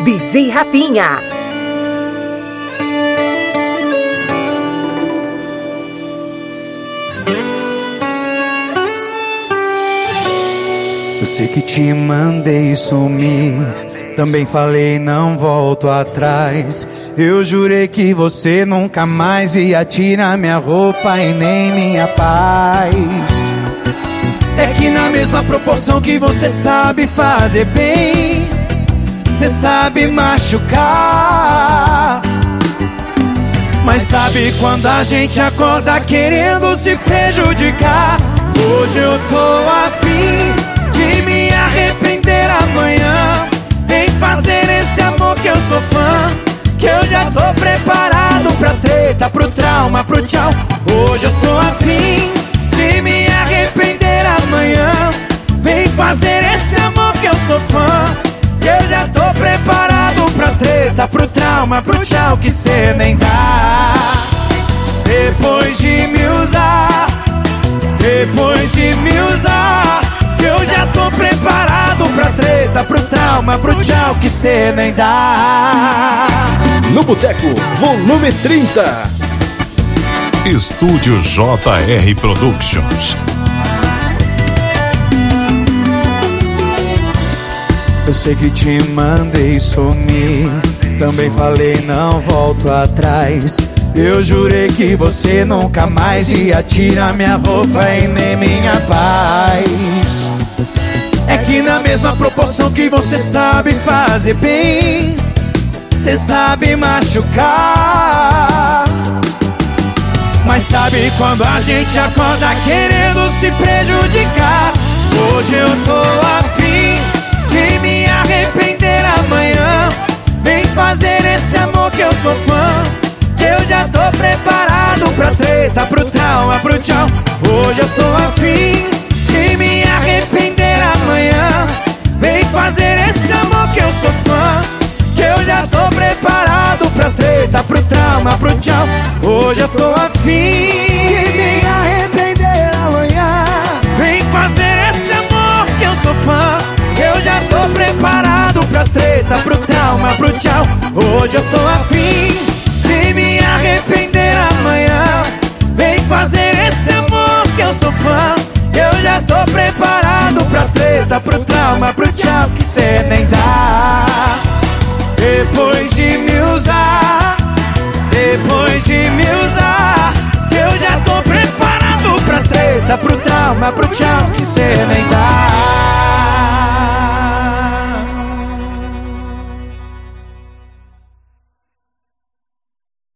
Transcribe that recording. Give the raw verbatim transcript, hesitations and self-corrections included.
D J Rafinha. Eu sei que te mandei sumir, também falei não volto atrás. Eu jurei que você nunca mais ia tirar minha roupa e nem minha paz. É que na mesma proporção que você sabe fazer bem, você sabe machucar. Mas sabe quando a gente acorda querendo se prejudicar? Hoje eu tô afim de me arrepender amanhã. Vem fazer esse amor que eu sou fã, que eu já tô preparado pra treta, pro trauma, pro tchau. Hoje eu tô afim de me arrepender amanhã. Vem fazer esse amor que eu sou fã, que eu já tô preparado pra treta, pro trauma, pro tchau que cê nem dá. Depois de me usar, depois de me usar, eu já tô preparado pra treta, pro trauma, pro tchau que cê nem dá. No Boteco, volume trinta. Estúdio J R Productions. Eu sei que te mandei sumir, também falei não volto atrás. Eu jurei que você nunca mais ia tirar minha roupa e nem minha paz. É que na mesma proporção que você sabe fazer bem, você sabe machucar. Mas sabe quando a gente acorda querendo se prejudicar? Hoje eu tô afim de me arrepender amanhã. Vem fazer esse amor que eu sou fã, que eu já tô preparado pra treta, pro trauma, pro tchau. Hoje eu tô afim de me arrepender amanhã. Vem fazer esse amor que eu sou fã, que eu já tô preparado pra treta, pro trauma, pro tchau. Hoje eu tô afim de me arrepender amanhã. Vem fazer esse amor que eu sou fã, que eu já tô preparado pra treta, pro trauma, pro tchau. Hoje eu tô afim de me arrepender amanhã. Vem fazer esse amor que eu sou fã, eu já tô preparado pra treta, pro trauma, pro tchau que cê nem dá. Depois de me usar, depois de me usar, eu já tô preparado pra treta, pro trauma, pro tchau que cê nem dá.